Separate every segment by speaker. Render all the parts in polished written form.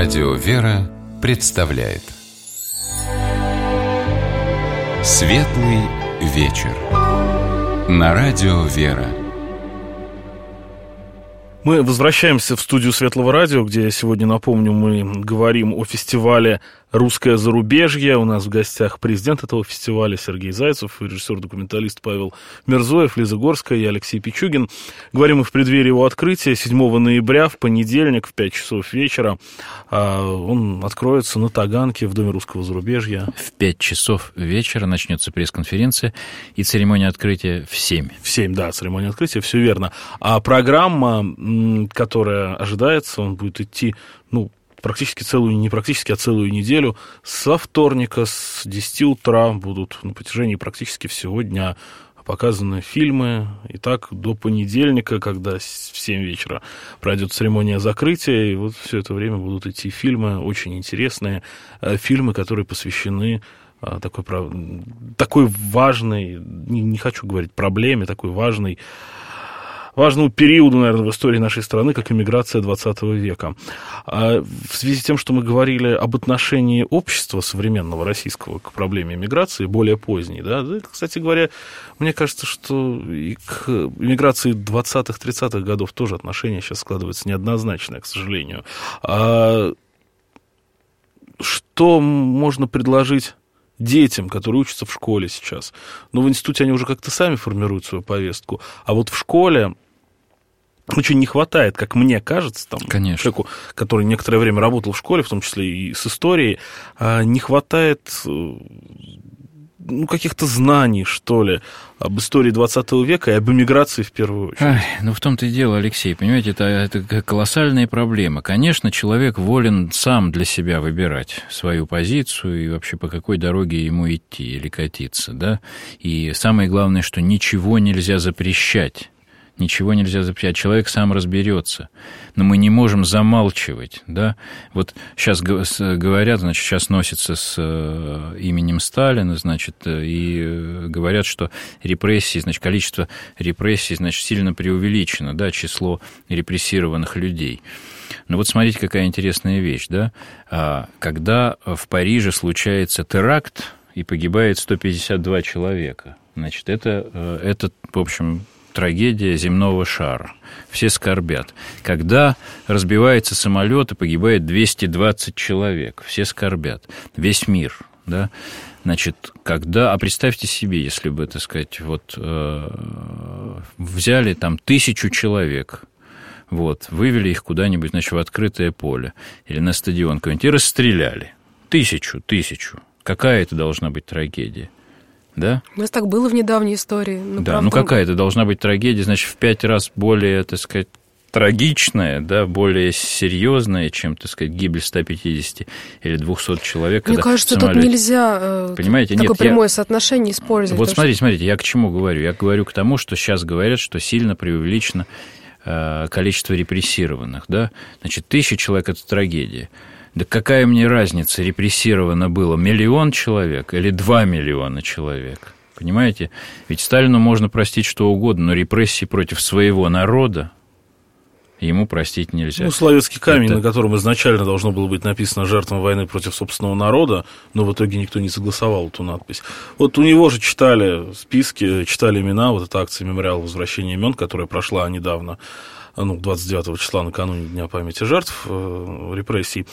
Speaker 1: Радио «Вера» представляет Светлый вечер на Радио «Вера».
Speaker 2: Мы возвращаемся в студию Светлого радио, где сегодня, напомню, мы говорим о фестивале «Русское зарубежье». У нас в гостях президент этого фестиваля Сергей Зайцев, режиссер-документалист Павел Мирзоев, Лиза Горская и Алексей Пичугин. Говорим мы в преддверии его открытия 7 ноября, в понедельник, в 5 часов вечера. Он откроется на Таганке в Доме русского зарубежья.
Speaker 3: В 5 часов вечера начнется пресс-конференция и церемония открытия в 7.
Speaker 2: В 7, да, церемония открытия, все верно. А программа, которая ожидается, он будет идти, практически целую неделю. Со вторника, с 10 утра будут на протяжении практически всего дня показаны фильмы. И так до понедельника, когда в 7 вечера пройдет церемония закрытия. И вот все это время будут идти фильмы, очень интересные фильмы, которые посвящены такой важной, не хочу говорить проблеме, такой важному периоду, наверное, в истории нашей страны, как эмиграция 20 века. В связи с тем, что мы говорили об отношении общества современного российского к проблеме эмиграции, более поздней, да, кстати говоря, мне кажется, что и к эмиграции 20-30-х годов тоже отношение сейчас складывается неоднозначное, к сожалению. Что можно предложить детям, которые учатся в школе сейчас? В институте они уже как-то сами формируют свою повестку, а вот в школе очень не хватает, как мне кажется, человеку, который некоторое время работал в школе, в том числе и с историей, не хватает каких-то знаний, что ли, об истории 20 века и об эмиграции в первую очередь.
Speaker 3: В том-то и дело, Алексей, понимаете, это колоссальная проблема. Конечно, человек волен сам для себя выбирать свою позицию и вообще по какой дороге ему идти или катиться, да, и самое главное, что ничего нельзя запрещать. Ничего нельзя запрещать, человек сам разберется. Но мы не можем замалчивать, да. Вот сейчас говорят, сейчас носятся с именем Сталина, и говорят, что репрессии, количество репрессий, сильно преувеличено, да, число репрессированных людей. Но вот смотрите, какая интересная вещь, да. Когда в Париже случается теракт и погибает 152 человека, это в общем, трагедия земного шара. Все скорбят. Когда разбивается самолет и погибает 220 человек, все скорбят. Весь мир, да. А представьте себе, если бы, взяли 1000 человек, вывели их куда-нибудь, в открытое поле или на стадион какой-нибудь и расстреляли. Тысячу. Какая это должна быть трагедия? Да?
Speaker 4: У нас так было в недавней истории.
Speaker 3: Какая это должна быть трагедия, в 5 раз более, трагичная, да, более серьезная, чем, гибель 150 или 200 человек.
Speaker 4: Мне кажется, тут нельзя такое прямое соотношение использовать.
Speaker 3: Вот смотрите, я к чему говорю? Я говорю к тому, что сейчас говорят, что сильно преувеличено количество репрессированных, да? 1000 человек – это трагедия. Да какая мне разница, репрессировано было 1 миллион человек или 2 миллиона человек? Понимаете? Ведь Сталину можно простить что угодно, но репрессии против своего народа ему простить нельзя.
Speaker 2: Словецкий камень, на котором изначально должно было быть написано «Жертвам войны против собственного народа», но в итоге никто не согласовал эту надпись. У него же читали списки, читали имена, эта акция «Мемориал возвращения имен», которая прошла недавно, 29 числа, накануне Дня памяти жертв репрессий.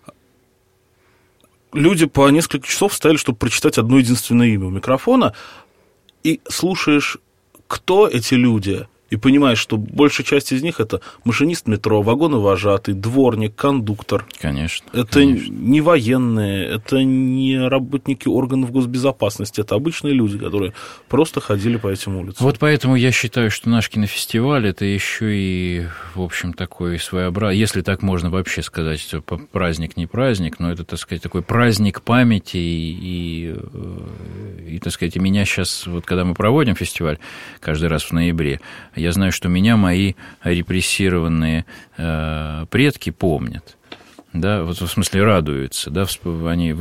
Speaker 2: Люди по несколько часов стояли, чтобы прочитать одно единственное имя у микрофона, и слушаешь, кто эти люди, и понимаешь, что большая часть из них – это машинист метро, вагоновожатый, дворник, кондуктор.
Speaker 3: Конечно.
Speaker 2: Это не военные, это не работники органов госбезопасности, это обычные люди, которые просто ходили по этим улицам.
Speaker 3: Вот поэтому я считаю, что наш кинофестиваль – это еще и, в общем, такой своеобразный, если так можно вообще сказать, что праздник не праздник, но это, такой праздник памяти, и меня сейчас, когда мы проводим фестиваль каждый раз в ноябре, я знаю, что мои репрессированные предки помнят, да, в смысле радуются, да, они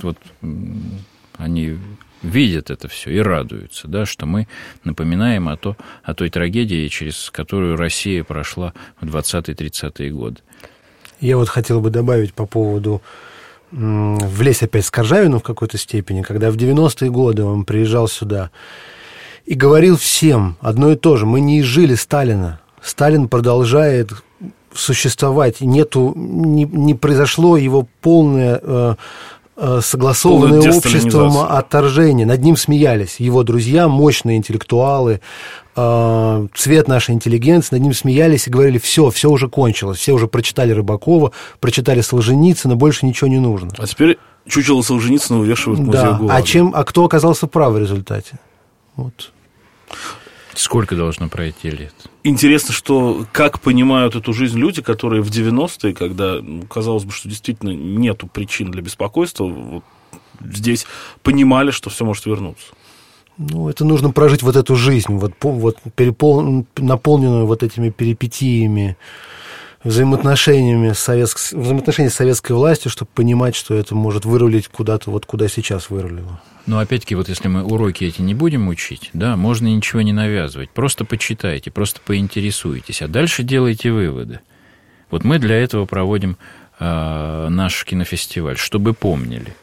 Speaker 3: они видят это все и радуются, да, что мы напоминаем о той трагедии, через которую Россия прошла в 20-30-е годы.
Speaker 5: Я вот хотел бы добавить по поводу влезть опять Скоржавину в какой-то степени, когда в 90-е годы он приезжал сюда и говорил всем одно и то же: мы не изжили Сталина. Сталин продолжает существовать, не произошло его полное согласованное обществом отторжение. Над ним смеялись его друзья, мощные интеллектуалы, цвет нашей интеллигенции, над ним смеялись и говорили: все уже кончилось, все уже прочитали Рыбакова, прочитали Солженицына, больше ничего не нужно.
Speaker 2: А теперь чучело Солженицына увешивают в музее ГУЛАГа.
Speaker 5: А кто оказался прав в результате? Вот.
Speaker 3: Сколько должно пройти лет?
Speaker 2: Интересно, что как понимают эту жизнь люди, которые в 90-е, когда казалось бы, что действительно нету причин для беспокойства, вот здесь понимали, что все может вернуться.
Speaker 5: Ну, это нужно прожить вот эту жизнь, наполненную вот этими перипетиями, взаимоотношениями с советской властью, чтобы понимать, что это может вырулить куда-то, вот куда сейчас вырулило.
Speaker 3: Но опять-таки, вот если мы уроки эти не будем учить, да, можно ничего не навязывать. Просто почитайте, просто поинтересуйтесь, а дальше делайте выводы. Вот мы для этого проводим наш кинофестиваль, чтобы помнили.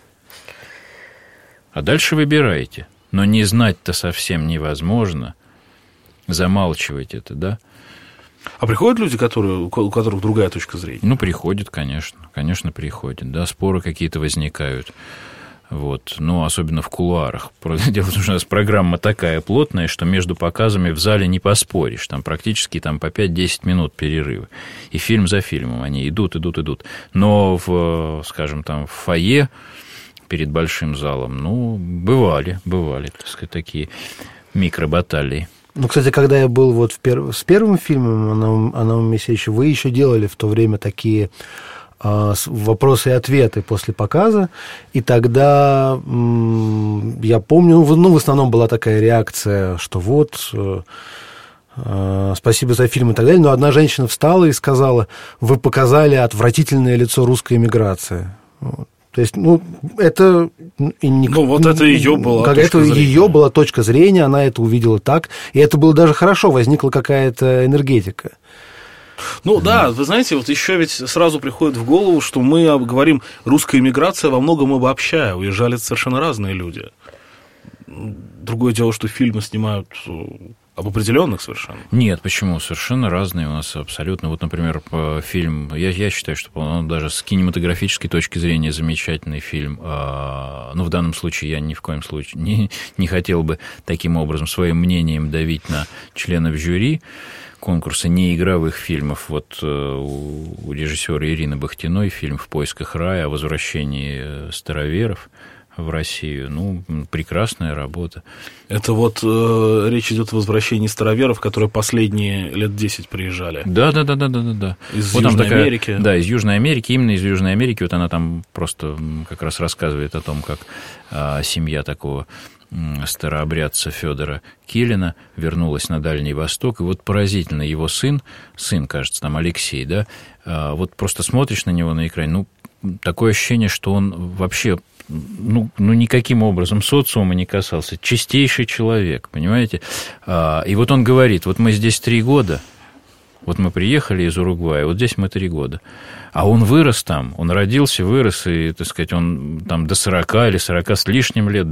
Speaker 3: А дальше выбирайте. Но не знать-то совсем невозможно. Замалчивать это, да.
Speaker 2: А приходят люди, у которых другая точка зрения?
Speaker 3: Ну, приходят, конечно. Конечно, приходят. Да, споры какие-то возникают. Вот. Ну, особенно в кулуарах. Дело в том, что у нас программа такая плотная, что между показами в зале не поспоришь. Там практически по 5-10 минут перерывы. И фильм за фильмом они идут. Но скажем, в фойе перед большим залом, ну, бывали, так сказать, такие микробаталии.
Speaker 5: Ну, кстати, когда я был вот с первым фильмом «О Науме Моисеевиче», вы еще делали в то время такие вопросы и ответы после показа, и тогда я помню, в основном была такая реакция, что вот, спасибо за фильм и так далее, но одна женщина встала и сказала: вы показали отвратительное лицо русской эмиграции. Вот. То есть, это... это ее была точка зрения. Ее была точка зрения, она это увидела так, и это было даже хорошо, возникла какая-то энергетика.
Speaker 2: Да, вы знаете, вот еще ведь сразу приходит в голову, что мы говорим, русская эмиграция во многом обобщая, уезжали совершенно разные люди. Другое дело, что фильмы снимают об определенных совершенно.
Speaker 3: Нет, почему? Совершенно разные у нас абсолютно. Вот, например, фильм, я считаю, что он даже с кинематографической точки зрения замечательный фильм. В данном случае я ни в коем случае не хотел бы таким образом своим мнением давить на членов жюри конкурса неигровых фильмов. Вот у режиссера Ирины Бахтиной фильм «В поисках рая» о возвращении староверов в Россию. Прекрасная работа.
Speaker 2: Это вот речь идет о возвращении староверов, которые последние лет 10 приезжали.
Speaker 3: Да.
Speaker 2: Из Южной Америки.
Speaker 3: Да, из Южной Америки. Именно из Южной Америки. Вот она там просто как раз рассказывает о том, как семья такого старообрядца Федора Килина вернулась на Дальний Восток, и вот поразительно, его сын, кажется, Алексей, да, вот просто смотришь на него на экране, такое ощущение, что он вообще, никаким образом социума не касался, чистейший человек, понимаете, и вот он говорит: вот мы здесь 3 года, вот мы приехали из Уругвая, вот здесь мы 3 года. А он вырос там, он родился, вырос, и, так сказать, он там до 40 или 40 с лишним лет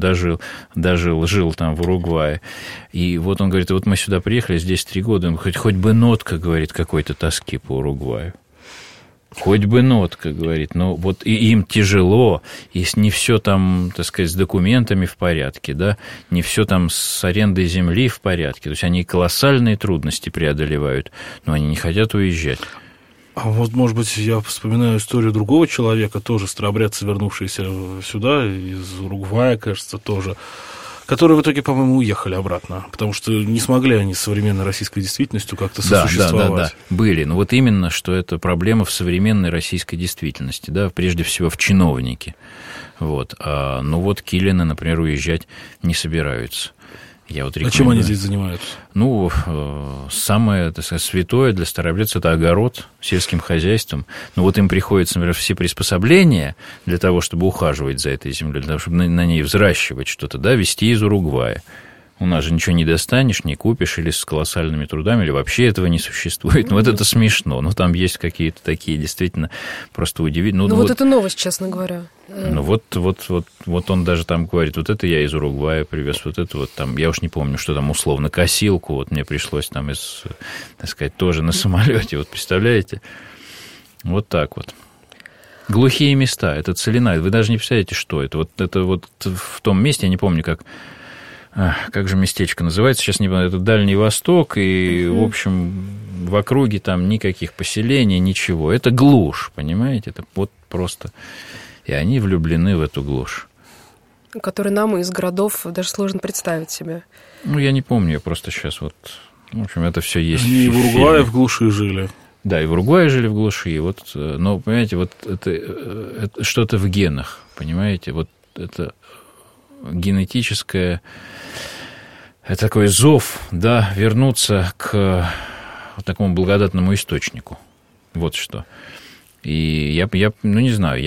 Speaker 3: жил там в Уругвае. И вот он говорит: вот мы сюда приехали, здесь 3 года, хоть бы нотка, говорит, какой-то тоски по Уругваю. Хоть бы нотка, говорит, вот и им тяжело, и не все там, так сказать, с документами в порядке, да, не все там с арендой земли в порядке, то есть они колоссальные трудности преодолевают, но они не хотят уезжать.
Speaker 2: А вот, может быть, я вспоминаю историю другого человека, тоже старообрядца, вернувшийся сюда, из Уругвая, кажется, тоже, которые в итоге, по-моему, уехали обратно, потому что не смогли они с современной российской действительностью как-то сосуществовать.
Speaker 3: Да, были. Но вот именно, что это проблема в современной российской действительности, да, прежде всего в чиновнике. Вот. Но вот Килины, например, уезжать не собираются.
Speaker 2: А чем они здесь занимаются?
Speaker 3: Самое, так сказать, святое для старообрядцев — это огород, сельским хозяйством. Вот им приходится, например, все приспособления для того, чтобы ухаживать за этой землей, для того, чтобы на ней взращивать что-то, да, везти из Уругвая. У нас же ничего не достанешь, не купишь, или с колоссальными трудами, или вообще этого не существует. Ну, вот это смешно. Ну, там есть какие-то такие действительно просто удивительные.
Speaker 4: Ну, вот это новость, честно говоря.
Speaker 3: Ну, вот он даже там говорит, вот это я из Уругвая привез, вот это вот там, я уж не помню, что там условно, косилку, вот мне пришлось там так сказать, тоже на самолете, вот представляете? Вот так вот. Глухие места, это целина, вы даже не представляете, что это. Вот это вот в том месте, я не помню, как же местечко называется, сейчас не помню, это Дальний Восток, и, в общем, в округе там никаких поселений, ничего. Это глушь, понимаете? Это вот просто... И они влюблены в эту глушь.
Speaker 4: Которую нам из городов даже сложно представить себе.
Speaker 3: Ну, я не помню, я просто сейчас вот... В общем, это все есть.
Speaker 2: Они в Уругвае в глуши жили.
Speaker 3: Да, и в Уругвае жили в глуши. И вот, но, понимаете, вот это что-то в генах, понимаете? Вот это генетическое... Это такой зов, да, вернуться к вот такому благодатному источнику. Вот что. И я, ну, не знаю,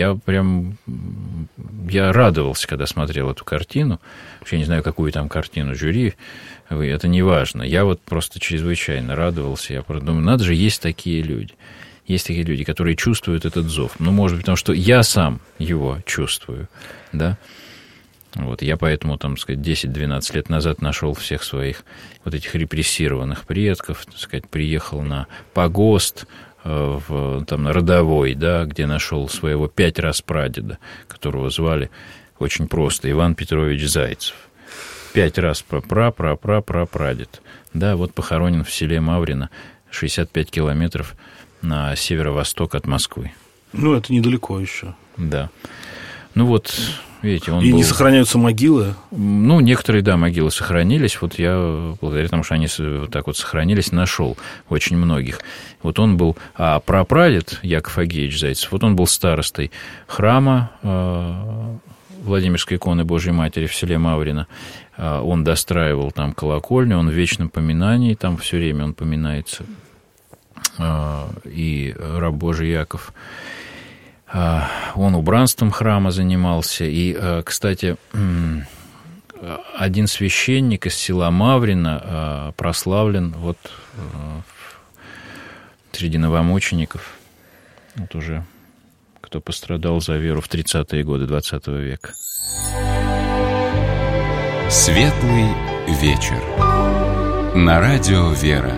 Speaker 3: я радовался, когда смотрел эту картину. Вообще не знаю, какую там картину жюри, это не важно. Я вот просто чрезвычайно радовался. Я просто думаю, надо же, есть такие люди. Есть такие люди, которые чувствуют этот зов. Ну, может быть, потому что я сам его чувствую, да. Вот, я поэтому, там, сказать, 10-12 лет назад нашел всех своих вот этих репрессированных предков, так сказать, приехал на погост, там, на Родовой, да, где нашел своего 5 раз прадеда, которого звали очень просто Иван Петрович Зайцев. 5 раз прадед. Да, вот похоронен в селе Маврино, 65 километров на северо-восток от Москвы.
Speaker 2: Ну, это недалеко еще.
Speaker 3: Да. Ну вот, видите, он
Speaker 2: И
Speaker 3: был...
Speaker 2: не сохраняются могилы?
Speaker 3: Ну, некоторые, да, могилы сохранились. Вот я, благодаря тому, что они вот так вот сохранились, нашел очень многих. Вот он был... А прапрадед Яков Агеевич Зайцев, вот он был старостой храма Владимирской иконы Божьей Матери в селе Маврино. Он достраивал там колокольню, он в вечном поминании, там все время он поминается. И раб Божий Яков... Он убранством храма занимался. И, кстати, один священник из села Маврино прославлен вот среди новомучеников, вот уже кто пострадал за веру в 30-е годы 20 века.
Speaker 1: Светлый вечер. На радио «Вера».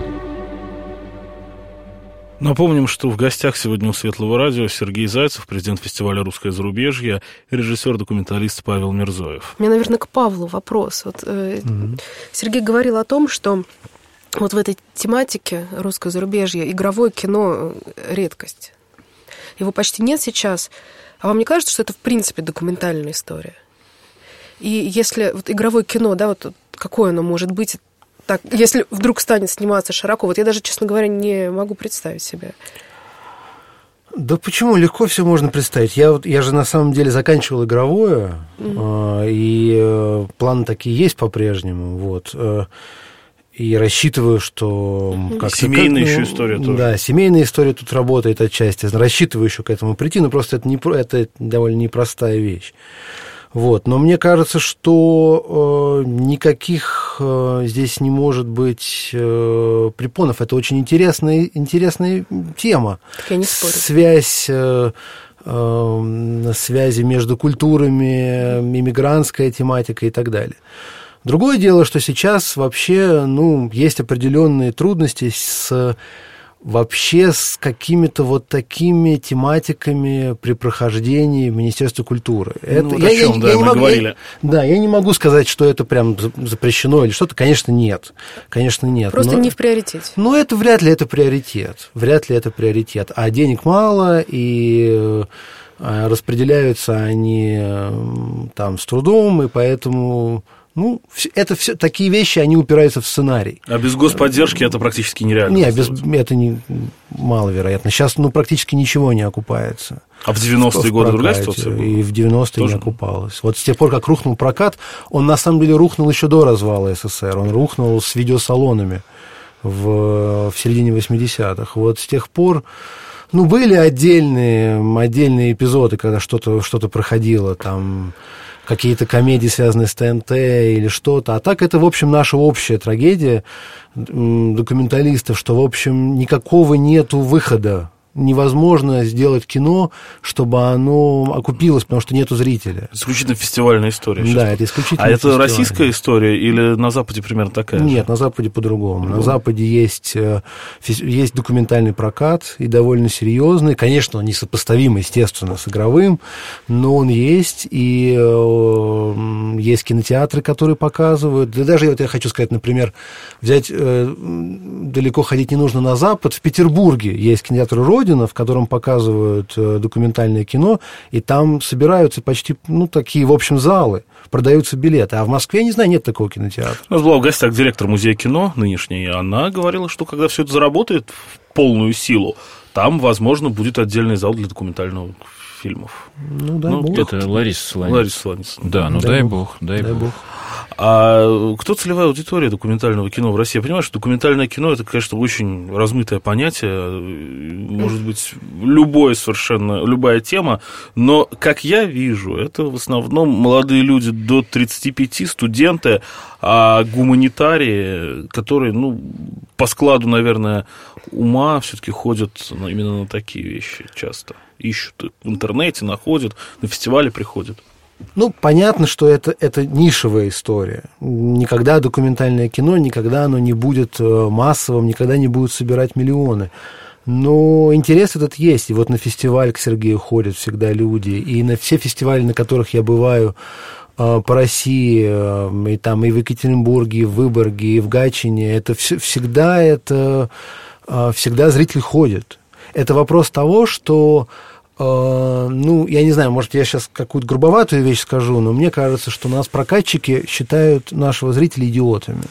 Speaker 2: Напомним, что в гостях сегодня у Светлого радио Сергей Зайцев, президент фестиваля «Русское зарубежье», и режиссер-документалист Павел Мирзоев.
Speaker 4: У меня, наверное, к Павлу вопрос. Вот, Сергей говорил о том, что вот в этой тематике «Русское зарубежье» игровое кино – редкость. Его почти нет сейчас. А вам не кажется, что это, в принципе, документальная история? И если вот игровое кино, да, вот какое оно может быть, так, если вдруг станет сниматься широко, вот я даже, честно говоря, не могу представить себе.
Speaker 5: Да почему? Легко все можно представить. Я же на самом деле заканчивал игровое, и планы такие есть по-прежнему, вот. И рассчитываю, что...
Speaker 2: Семейная еще история тоже.
Speaker 5: Да, семейная история тут работает отчасти. Рассчитываю еще к этому прийти, но просто это довольно непростая вещь. Вот. Но мне кажется, что никаких здесь не может быть препонов. Это очень интересная тема.
Speaker 4: Так я не спорю.
Speaker 5: Связи между культурами, иммигрантская тематика и так далее. Другое дело, что сейчас вообще, есть определенные трудности с какими-то вот такими тематиками при прохождении в Министерстве культуры.
Speaker 2: Мы говорили.
Speaker 5: Я не могу сказать, что это прям запрещено или что-то. Конечно, нет.
Speaker 4: Просто не в приоритете.
Speaker 5: Это вряд ли это приоритет. А денег мало, и распределяются они там с трудом, и поэтому... это все такие вещи, они упираются в сценарий.
Speaker 2: А без господдержки это практически нереально.
Speaker 5: Это маловероятно. Сейчас практически ничего не окупается.
Speaker 2: А в 90-е годы другая ситуация была?
Speaker 5: И в 90-е не окупалось. Вот с тех пор, как рухнул прокат, он на самом деле рухнул еще до развала СССР. Он рухнул с видеосалонами в середине 80-х. Вот с тех пор... были отдельные эпизоды, когда что-то проходило там... какие-то комедии, связанные с ТНТ или что-то. А так это, в общем, наша общая трагедия документалистов, что, в общем, никакого нету выхода. Невозможно сделать кино, чтобы оно окупилось, потому что нету зрителя.
Speaker 2: Исключительно фестивальная история.
Speaker 5: Да, это исключительно
Speaker 2: А это
Speaker 5: фестивальная.
Speaker 2: российская история или на Западе примерно такая же?
Speaker 5: Нет, на Западе по-другому. На Западе есть документальный прокат, и довольно серьезный. Конечно, он несопоставим, естественно, с игровым, но он есть, и есть кинотеатры, которые показывают. Да даже вот я хочу сказать, например, взять, далеко ходить не нужно на Запад, в Петербурге есть кинотеатр «Родина», в котором показывают документальное кино, и там собираются почти, такие, в общем, залы, продаются билеты. А в Москве, я не знаю, нет такого кинотеатра.
Speaker 2: У нас была в гостях директор музея кино нынешний, и она говорила, что когда все это заработает в полную силу, там, возможно, будет отдельный зал для документальных фильмов.
Speaker 5: Дай бог.
Speaker 3: Это Лариса Солоницына. Да, дай бог.
Speaker 2: А кто целевая аудитория документального кино в России? Я понимаю, что документальное кино – это, конечно, очень размытое понятие, может быть, любая тема, но, как я вижу, это в основном молодые люди до 35, студенты, а гуманитарии, которые, по складу, наверное, ума все-таки ходят именно на такие вещи часто. Ищут в интернете, находят, на фестивале приходят.
Speaker 5: Понятно, что это нишевая история. Никогда документальное кино, никогда оно не будет массовым, никогда не будет собирать миллионы. Но интерес этот есть. И вот на фестиваль к Сергею ходят всегда люди. И на все фестивали, на которых я бываю по России, и в Екатеринбурге, и в Выборге, и в Гатчине, всегда зритель ходит. Это вопрос того, что... я не знаю, может, я сейчас какую-то грубоватую вещь скажу, но мне кажется, что нас прокатчики считают нашего зрителя идиотами.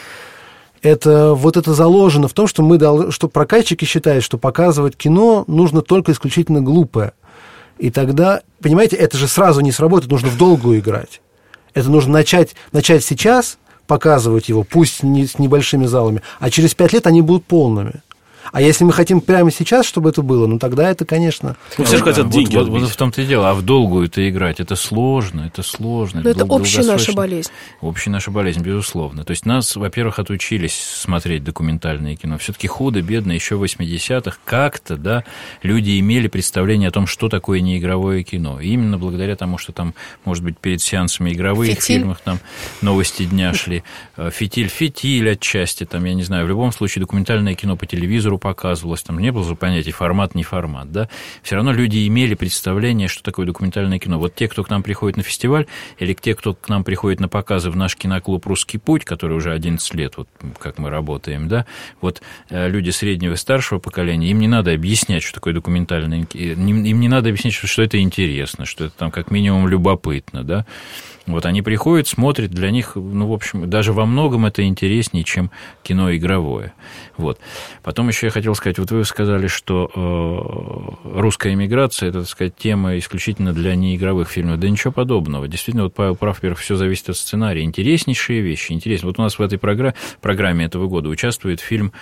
Speaker 5: Это заложено в том, что прокатчики считают, что показывать кино нужно только исключительно глупое. И тогда, понимаете, это же сразу не сработает, нужно в долгую играть. Это нужно начать сейчас показывать его, пусть не с небольшими залами, а через 5 лет они будут полными. А если мы хотим прямо сейчас, чтобы это было, тогда это, конечно...
Speaker 2: Все же хотят деньги.
Speaker 3: Вот в том-то и дело. А в долгую-то играть, это сложно.
Speaker 4: Но это общая наша болезнь.
Speaker 3: Общая наша болезнь, безусловно. То есть нас, во-первых, отучились смотреть документальное кино. Все-таки худо-бедно, еще в 80-х как-то, люди имели представление о том, что такое неигровое кино. И именно благодаря тому, что там, может быть, перед сеансами игровых фильмов там новости дня шли. Фитиль отчасти, я не знаю. В любом случае, документальное кино по телевизору показывалось, там не было же понятия формат, не формат, все равно люди имели представление, что такое документальное кино. Вот те, кто к нам приходит на фестиваль, или те, кто к нам приходит на показы в наш киноклуб «Русский путь», который уже 11 лет, как мы работаем, люди среднего и старшего поколения, им не надо объяснять, что такое документальное кино, им не надо объяснять, что это интересно, что это как минимум любопытно, они приходят, смотрят, для них, в общем, даже во многом это интереснее, чем кино игровое. Потом еще я хотел сказать, вы сказали, что русская эмиграция – это, так сказать, тема исключительно для неигровых фильмов. Да ничего подобного. Действительно, Павел прав, во-первых, все зависит от сценария. Интереснейшие вещи, интересно. У нас в этой программе этого года участвует фильм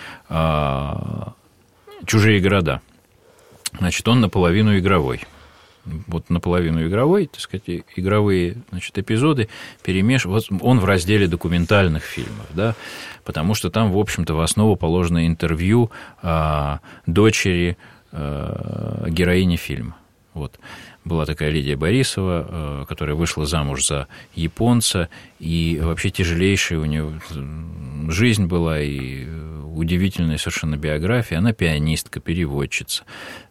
Speaker 3: «Чужие города». Он наполовину игровой. Наполовину игровой, так сказать, игровые эпизоды он в разделе документальных фильмов, потому что там, в общем-то, в основу положено интервью дочери героини фильма. Была такая Лидия Борисова, которая вышла замуж за японца, и вообще тяжелейшая у нее жизнь была, и удивительная совершенно биография. Она пианистка, переводчица,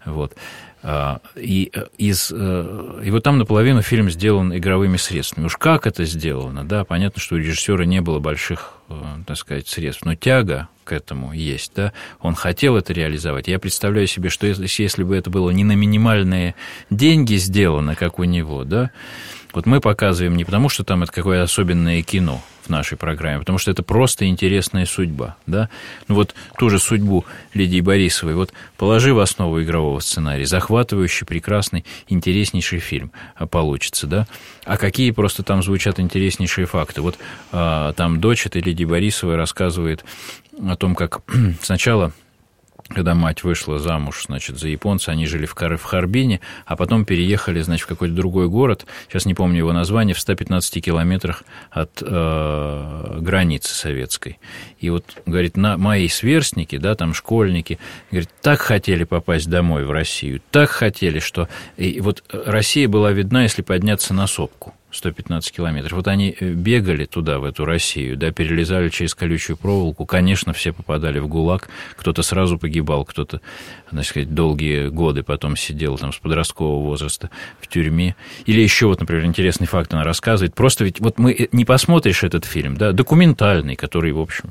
Speaker 3: И там наполовину фильм сделан игровыми средствами. Уж как это сделано, понятно, что у режиссера не было больших, так сказать, средств, но тяга к этому есть, он хотел это реализовать. Я представляю себе, что если бы это было не на минимальные деньги сделано, как у него, мы показываем не потому, что там это какое-то особенное кино в нашей программе, потому что это просто интересная судьба, ту же судьбу Лидии Борисовой, положи в основу игрового сценария, захватывающий, прекрасный, интереснейший фильм получится, А какие просто там звучат интереснейшие факты. Там дочь этой Лидии Борисовой рассказывает о том, как сначала когда мать вышла замуж, значит, за японца, они жили в Харбине, а потом переехали, значит, в какой-то другой город, сейчас не помню его название, в 115 километрах от границы советской. И вот, говорит, мои сверстники, да, там школьники, говорит, так хотели попасть домой в Россию, так хотели, что... И вот Россия была видна, если подняться на сопку. 115 километров. Вот они бегали туда, в эту Россию, да, перелезали через колючую проволоку. Конечно, все попадали в ГУЛАГ. Кто-то сразу погибал, кто-то, значит сказать, долгие годы потом сидел там с подросткового возраста в тюрьме. Или еще вот, например, интересный факт она рассказывает. Просто ведь вот мы не посмотришь этот фильм, да, документальный, который, в общем,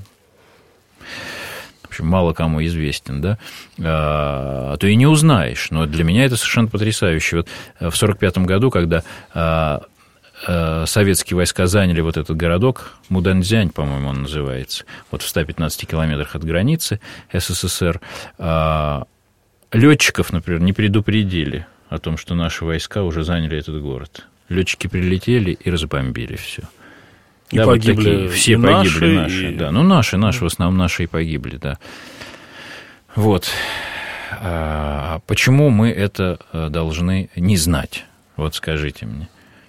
Speaker 3: мало кому известен, да, то и не узнаешь. Но для меня это совершенно потрясающе. Вот в 1945 году, когда советские войска заняли вот этот городок, Муданцзянь, по-моему, он называется, вот в 115 километрах от границы СССР, летчиков, например, не предупредили о том, что наши войска уже заняли этот город. Летчики прилетели и разбомбили все.
Speaker 2: И
Speaker 3: да,
Speaker 2: погибли,
Speaker 3: вот такие, все погибли наши, да, ну наши в основном наши и погибли, да. Вот. Почему мы это должны не знать? Вот скажите мне.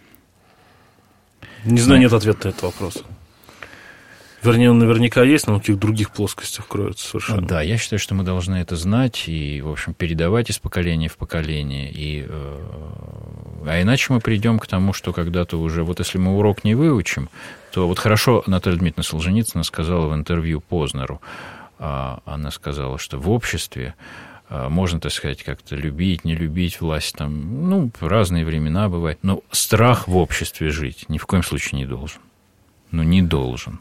Speaker 2: Не знаю, нет ответа на этот вопрос. Вернее, он наверняка есть, но на каких других плоскостях кроется совершенно.
Speaker 3: Да, я считаю, что мы должны это знать и, в общем, передавать из поколения в поколение. А иначе мы придем к тому, что когда-то уже... Вот если мы урок не выучим, то вот хорошо Наталья Дмитриевна Солженицына сказала в интервью Познеру, она сказала, что в обществе можно, так сказать, как-то любить, не любить власть, там, ну, разные времена бывают, но страх в обществе жить ни в коем случае не должен. Ну, не должен.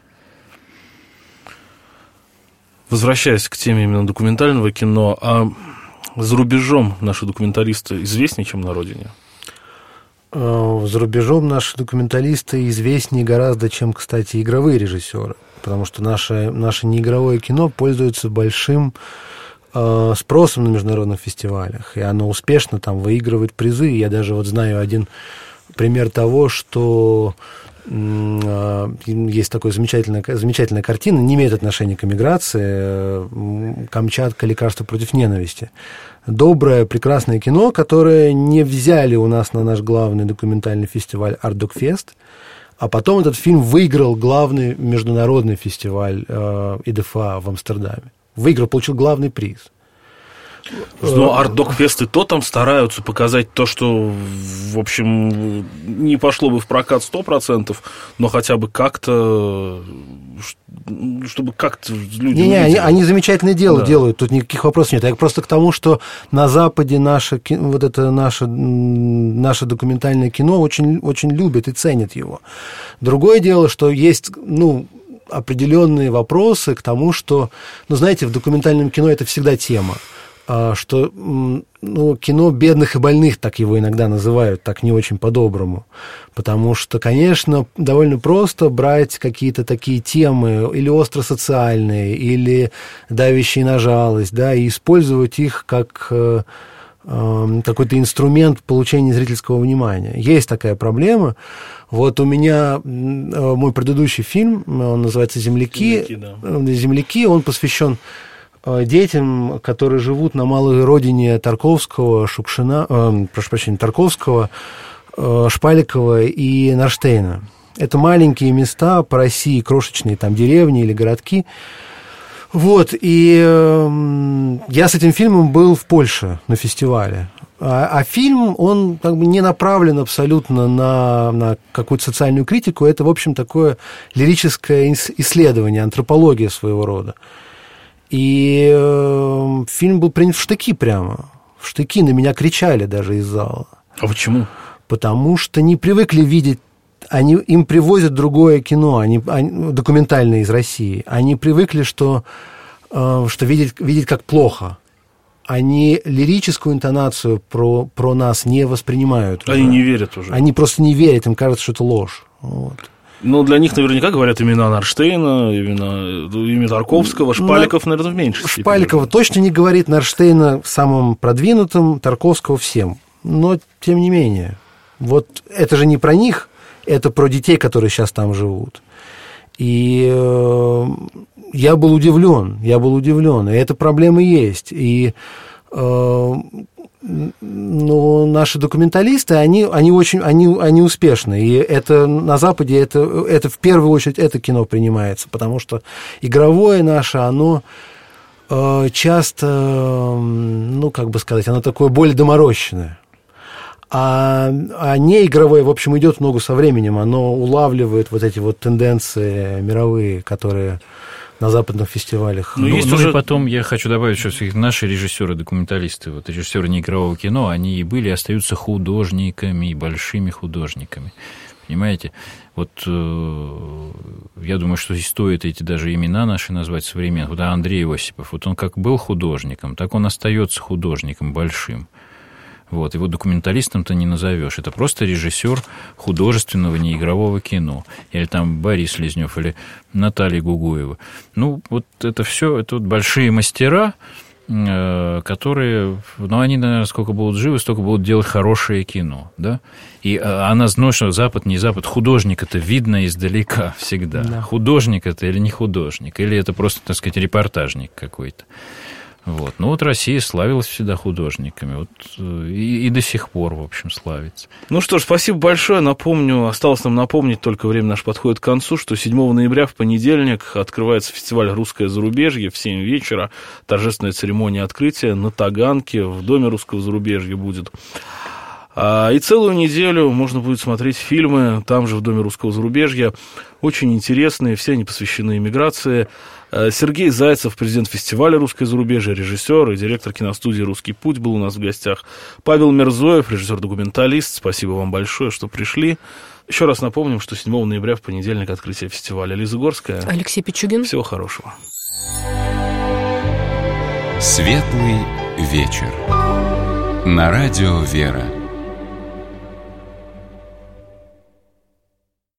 Speaker 2: Возвращаясь к теме именно документального кино, а за рубежом наши документалисты известнее, чем на родине?
Speaker 5: За рубежом наши документалисты известнее гораздо, чем, кстати, игровые режиссеры, потому что наше неигровое кино пользуется большим спросом на международных фестивалях, и оно успешно там выигрывает призы. Я даже вот знаю один пример того, что есть такая замечательная картина, не имеет отношения к эмиграции, «Камчатка. Лекарство против ненависти». Доброе, прекрасное кино, которое не взяли у нас на наш главный документальный фестиваль «Артдокфест», а потом этот фильм выиграл главный международный фестиваль ИДФА в Амстердаме. Выиграл, получил главный приз.
Speaker 2: Но Артдокфесты то там стараются показать то, что, в общем, не пошло бы в прокат 100%, но хотя бы как-то, чтобы как-то люди...
Speaker 5: Они замечательное дело делают, тут никаких вопросов нет. Я просто к тому, что на Западе наше документальное кино очень, очень любят и ценят его. Другое дело, что есть, определенные вопросы к тому, что, знаете, в документальном кино это всегда тема, что кино бедных и больных, так его иногда называют, так не очень по-доброму. Потому что, конечно, довольно просто брать какие-то такие темы, или остросоциальные, или давящие на жалость, да, и использовать их как какой-то инструмент получения зрительского внимания. Есть такая проблема. Вот у меня мой предыдущий фильм, он называется «Земляки», он посвящен детям, которые живут на малой родине Тарковского, Тарковского, Шпаликова и Нарштейна. Это маленькие места по России, крошечные там деревни или городки. Вот, и я с этим фильмом был в Польше на фестивале. А фильм, он как бы не направлен абсолютно на какую-то социальную критику. Это, в общем, такое лирическое исследование, антропология своего рода. И фильм был принят в штыки прямо. В штыки, на меня кричали даже из зала.
Speaker 2: А почему?
Speaker 5: Потому что не привыкли видеть... Им привозят другое кино, документальное из России. Они привыкли, что видеть как плохо. Они лирическую интонацию про нас не воспринимают.
Speaker 2: Они не верят уже.
Speaker 5: Они просто не верят, им кажется, что это ложь. Вот.
Speaker 2: Ну, для них наверняка говорят имена Нарштейна, имя Тарковского, Шпаликов, наверное, в меньшей степени.
Speaker 5: Шпаликова точно не говорит, Нарштейна самым продвинутым, Тарковского всем. Но, тем не менее, вот это же не про них, это про детей, которые сейчас там живут. И я был удивлен, и эта проблема есть. И наши документалисты, они успешны, и это на Западе, это в первую очередь это кино принимается, потому что игровое наше, оно часто, оно такое более доморощенное. А неигровое, в общем, идет в ногу со временем, оно улавливает вот эти вот тенденции мировые, которые на западных фестивалях.
Speaker 3: И потом я хочу добавить, что наши режиссеры-документалисты, вот режиссеры неигрового кино, они и были, и остаются художниками, большими художниками. Понимаете? Вот я думаю, что стоит эти даже имена наши назвать современных. Вот Андрей Осипов, вот он как был художником, так он остается художником большим. Вот, его документалистом-то не назовешь. Это просто режиссер художественного неигрового кино. Или там Борис Лезнев, или Наталья Гугуева. Вот это все, это вот большие мастера, которые, они, наверное, сколько будут живы, столько будут делать хорошее кино, да? И она знает, что Запад, не Запад, художник это видно издалека всегда. Да. Художник это или не художник, или это просто, так сказать, репортажник какой-то. Вот. Россия славилась всегда художниками, и до сих пор, в общем, славится.
Speaker 2: Что ж, спасибо большое. Осталось нам напомнить, только время наше подходит к концу, что 7 ноября в понедельник открывается фестиваль «Русское зарубежье» в 7 вечера. Торжественная церемония открытия на Таганке в Доме русского зарубежья будет. И целую неделю можно будет смотреть фильмы там же, в Доме русского зарубежья. Очень интересные, все они посвящены эмиграции. Сергей Зайцев, президент фестиваля «Русское зарубежье», режиссер и директор киностудии «Русский путь» был у нас в гостях. Павел Мирзоев, режиссер-документалист. Спасибо вам большое, что пришли. Еще раз напомним, что 7 ноября в понедельник открытие фестиваля. Лиза Горская.
Speaker 4: Алексей Пичугин.
Speaker 2: Всего хорошего.
Speaker 1: Светлый вечер. На радио «Вера».